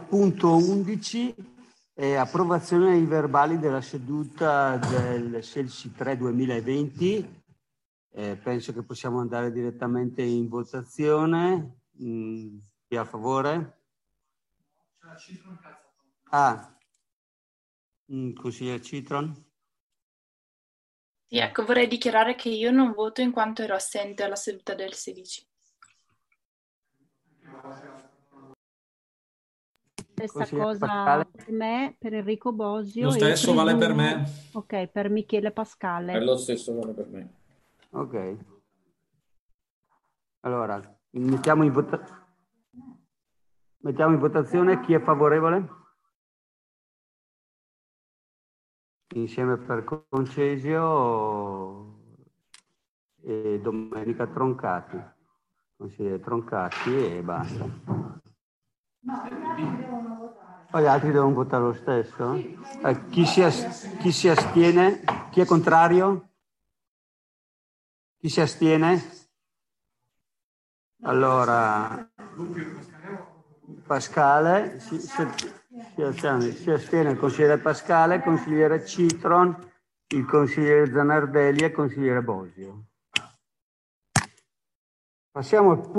punto 11, approvazione dei verbali della seduta del 16/3/2020. Penso che possiamo andare direttamente in votazione. Chi è a favore? Consigliere Citron? Sì, ecco, vorrei dichiarare che io non voto in quanto ero assente alla seduta del 16. Stessa cosa Pascale? per me, per Enrico Bosio. Lo stesso vale per me. Ok, per Michele Pascale. È lo stesso vale per me. Ok. Allora, mettiamo in votazione chi è favorevole? Insieme per Concesio e Domenica Troncati. Consigliere Troncati e basta. Poi gli altri devono votare lo stesso? Chi si astiene? Chi è contrario? Chi si astiene? Allora, Pascale, si astiene il consigliere Pascale, il consigliere Citron, il consigliere Zanardelli e il consigliere Bosio. Passiamo al